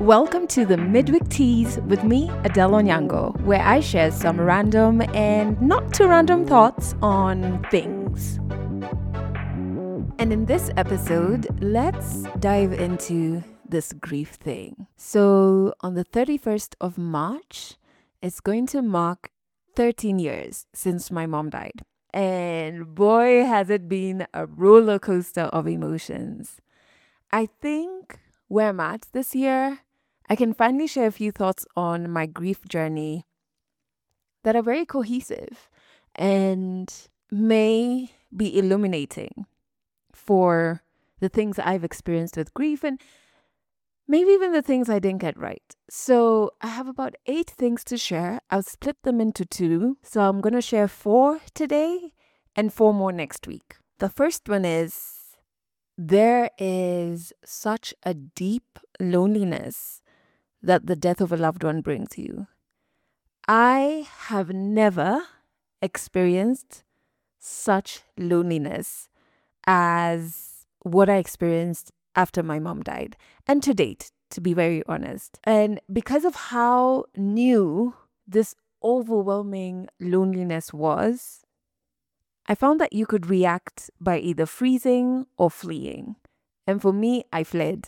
Welcome to the Midweek Teas with me, Adele Onyango, where I share some random and not too random thoughts on things. And in this episode, let's dive into this grief thing. So on the 31st of March, it's going to mark 13 years since my mom died. And boy, has it been a roller coaster of emotions. I think where I'm at this year, I can finally share a few thoughts on my grief journey that are very cohesive and may be illuminating for the things I've experienced with grief and maybe even the things I didn't get right. So I have about 8 things to share. I'll split them into 2. So I'm going to share 4 today and 4 more next week. The first one is there is such a deep loneliness that the death of a loved one brings you. I have never experienced such loneliness as what I experienced after my mom died, and to date, to be very honest. And because of how new this overwhelming loneliness was, I found that you could react by either freezing or fleeing. And for me, I fled.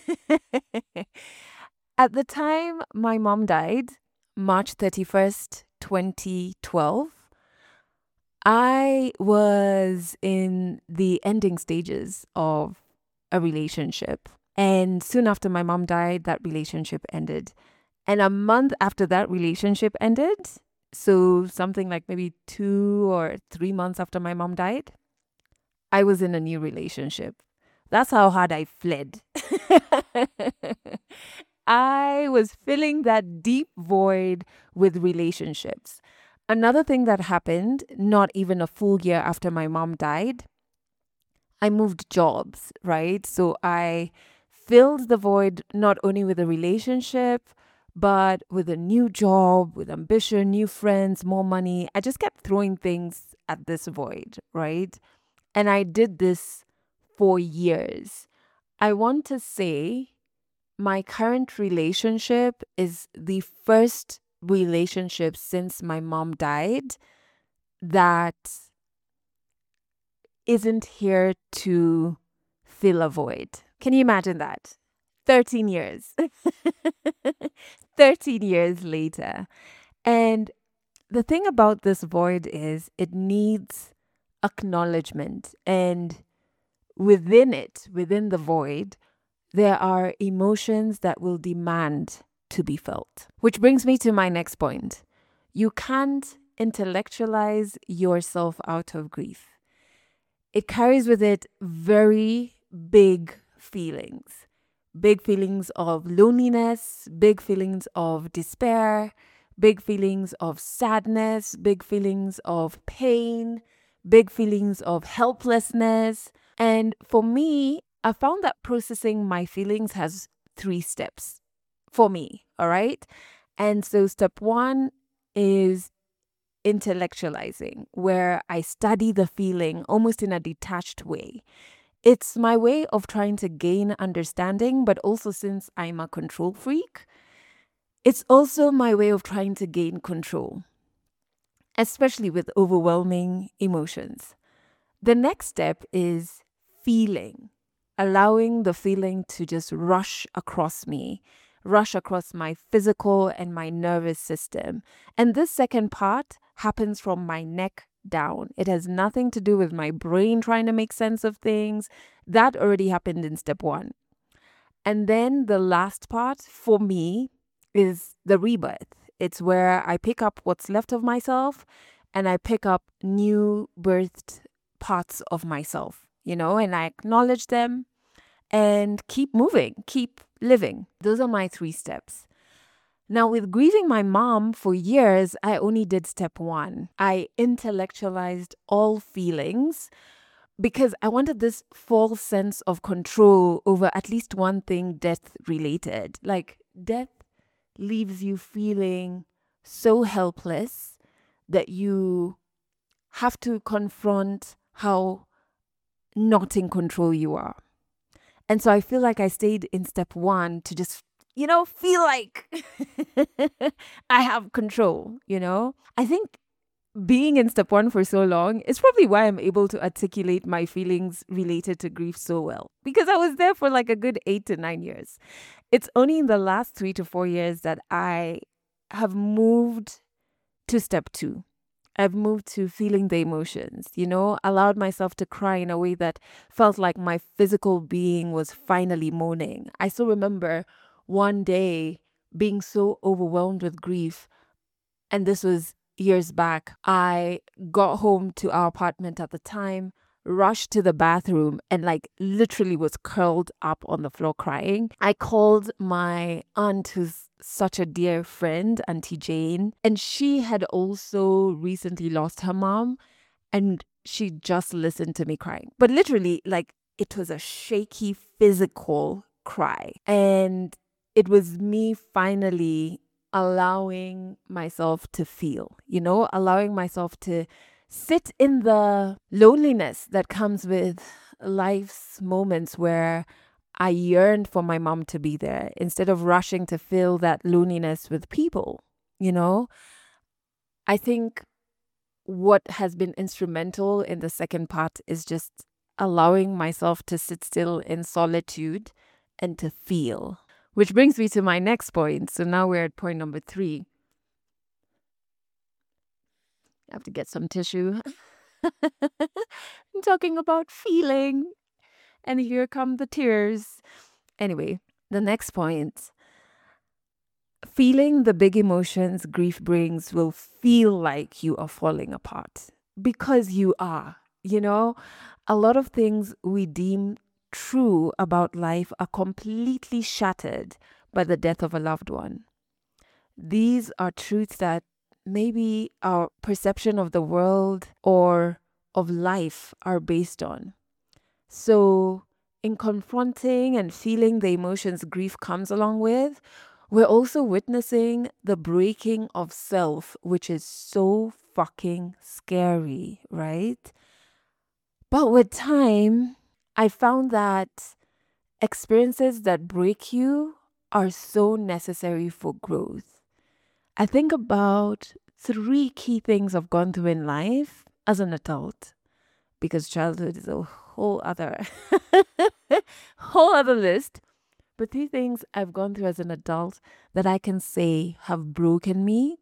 At the time my mom died, March 31st, 2012, I was in the ending stages of a relationship. And soon after my mom died, that relationship ended. And a month after that relationship ended, so something like maybe 2 or 3 months after my mom died, I was in a new relationship. That's how hard I fled. I was filling that deep void with relationships. Another thing that happened, not even a full year after my mom died, I moved jobs, right? So I filled the void not only with a relationship, but with a new job, with ambition, new friends, more money. I just kept throwing things at this void, right? And I did this for years. I want to say my current relationship is the first relationship since my mom died that isn't here to fill a void. Can you imagine that? 13 years. 13 years later. And the thing about this void is it needs acknowledgement. And within it, within the void, there are emotions that will demand to be felt. Which brings me to my next point. You can't intellectualize yourself out of grief. It carries with it very big feelings. Big feelings of loneliness, big feelings of despair, big feelings of sadness, big feelings of pain, big feelings of helplessness. And for me, I found that processing my feelings has 3 steps for me, all right? And so step 1 is intellectualizing, where I study the feeling almost in a detached way. It's my way of trying to gain understanding, but also since I'm a control freak, it's also my way of trying to gain control, especially with overwhelming emotions. The next step is feeling. Allowing the feeling to just rush across me, rush across my physical and my nervous system. And this second part happens from my neck down. It has nothing to do with my brain trying to make sense of things. That already happened in step 1. And then the last part for me is the rebirth. It's where I pick up what's left of myself and I pick up new birthed parts of myself, and I acknowledge them and keep moving, keep living. Those are my 3 steps. Now, with grieving my mom for years, I only did step 1. I intellectualized all feelings because I wanted this false sense of control over at least one thing death related. Like, death leaves you feeling so helpless that you have to confront how not in control you are. And so I feel like I stayed in step 1 to just feel like I have control. I think being in step one for so long is probably why I'm able to articulate my feelings related to grief so well, because I was there for like a good 8 to 9 years. It's only in the last 3 to 4 years that I have moved to step two. I've moved to feeling the emotions, allowed myself to cry in a way that felt like my physical being was finally moaning. I still remember one day being so overwhelmed with grief, and this was years back. I got home to our apartment at the time, rushed to the bathroom, and like literally was curled up on the floor crying. I called my aunt, who's such a dear friend, Auntie Jane, and she had also recently lost her mom, and she just listened to me crying. But literally, like, it was a shaky physical cry. And it was me finally allowing myself to feel, allowing myself to sit in the loneliness that comes with life's moments where I yearned for my mom to be there instead of rushing to fill that loneliness with people. I think what has been instrumental in the second part is just allowing myself to sit still in solitude and to feel. Which brings me to my next point. So now we're at point number 3. I have to get some tissue. I'm talking about feeling, and here come the tears. Anyway, the next point. Feeling the big emotions grief brings will feel like you are falling apart, because you are. A lot of things we deem true about life are completely shattered by the death of a loved one. These are truths that maybe our perception of the world or of life are based on. So, in confronting and feeling the emotions grief comes along with, we're also witnessing the breaking of self, which is so fucking scary, right? But with time, I found that experiences that break you are so necessary for growth. I think about 3 key things I've gone through in life as an adult, because childhood is a whole other whole other list. But 3 things I've gone through as an adult that I can say have broken me.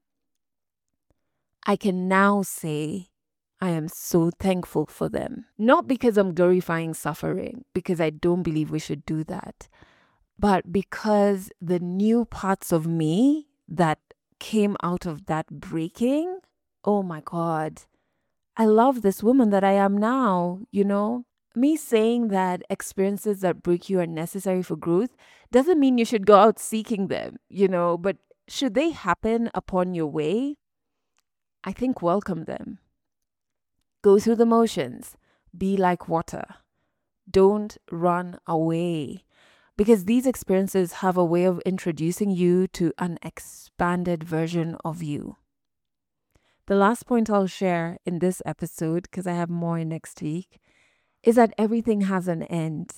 I can now say I am so thankful for them. Not because I'm glorifying suffering, because I don't believe we should do that, but because the new parts of me that came out of that breaking, oh my God, I love this woman that I am now. Me saying that experiences that break you are necessary for growth doesn't mean you should go out seeking them, but should they happen upon your way, I think welcome them. Go through the motions. Be like water. Don't run away. Because these experiences have a way of introducing you to an expanded version of you. The last point I'll share in this episode, because I have more next week, is that everything has an end.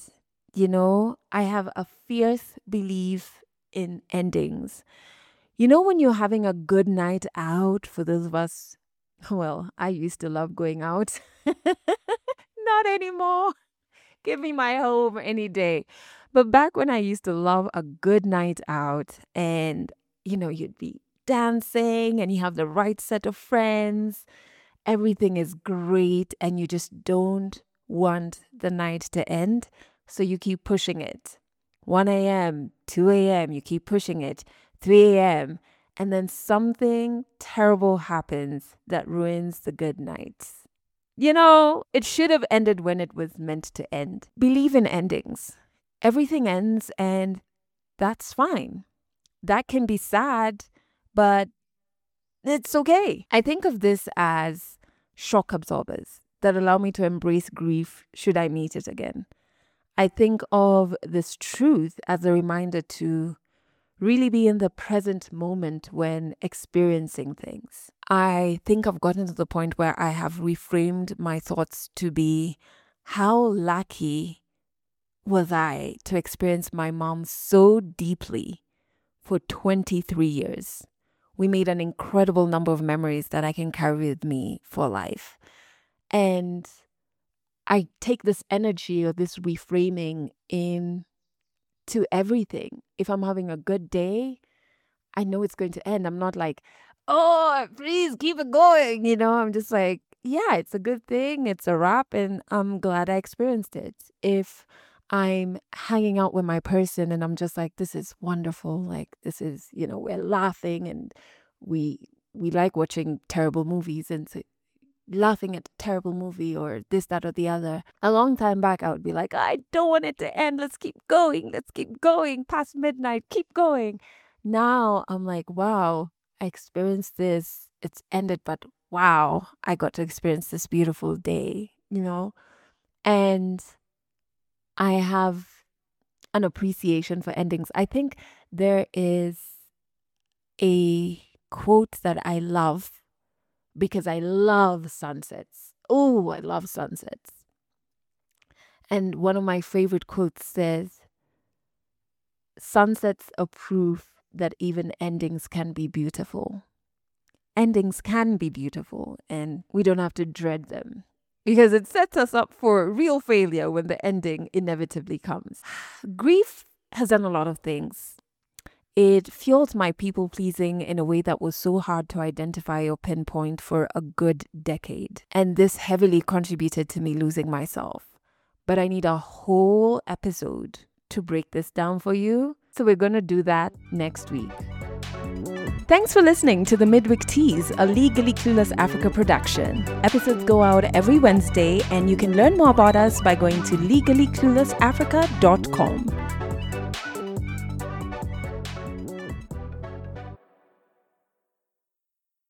I have a fierce belief in endings. When you're having a good night out, for those of us, well, I used to love going out. Not anymore. Give me my home any day. But back when I used to love a good night out, and you'd be dancing and you have the right set of friends, everything is great, and you just don't want the night to end. So you keep pushing it. 1 a.m., 2 a.m., you keep pushing it, 3 a.m., and then something terrible happens that ruins the good nights. It should have ended when it was meant to end. Believe in endings. Everything ends, and that's fine. That can be sad, but it's okay. I think of this as shock absorbers that allow me to embrace grief should I meet it again. I think of this truth as a reminder to really be in the present moment when experiencing things. I think I've gotten to the point where I have reframed my thoughts to be, how lucky was I to experience my mom so deeply for 23 years. We made an incredible number of memories that I can carry with me for life. And I take this energy or this reframing in to everything. If I'm having a good day, I know it's going to end. I'm not like, oh, please keep it going. I'm just like, yeah, it's a good thing. It's a wrap. And I'm glad I experienced it. If I'm hanging out with my person and I'm just like, this is wonderful. Like, this is, we're laughing and we like watching terrible movies and laughing at a terrible movie or this, that, or the other. A long time back, I would be like, I don't want it to end. Let's keep going. Let's keep going past midnight. Keep going. Now I'm like, wow, I experienced this. It's ended, but wow, I got to experience this beautiful day, and I have an appreciation for endings. I think there is a quote that I love because I love sunsets. Oh, I love sunsets. And one of my favorite quotes says, sunsets are proof that even endings can be beautiful. Endings can be beautiful and we don't have to dread them because it sets us up for real failure when the ending inevitably comes. Grief has done a lot of things. It fueled my people pleasing in a way that was so hard to identify or pinpoint for a good decade. And this heavily contributed to me losing myself. But I need a whole episode to break this down for you. So we're going to do that next week. Thanks for listening to the Midweek Tease, a Legally Clueless Africa production. Episodes go out every Wednesday, and you can learn more about us by going to legallycluelessafrica.com.